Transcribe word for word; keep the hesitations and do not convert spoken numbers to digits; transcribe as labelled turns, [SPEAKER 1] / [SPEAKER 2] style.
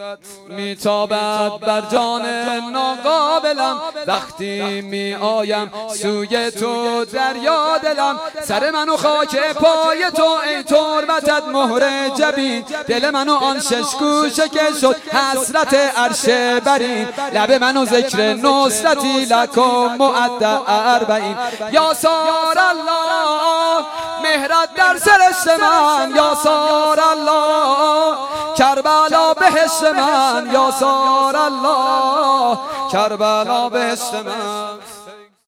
[SPEAKER 1] میتابد بر جان ناقابلم، وقتی می آیم سوی تو دریا دلم. سر منو خاک پای تو ای تربتت مهر جبین، دل منو آن شش گوشه که شد حسرت عرش برین. لب منو ذکر نصرتی لکم معد اربعین. یا سار الله مهرت در سرشت من، یا سار الله کربلا بهشت من، یا سار الله کربلا بهشت من.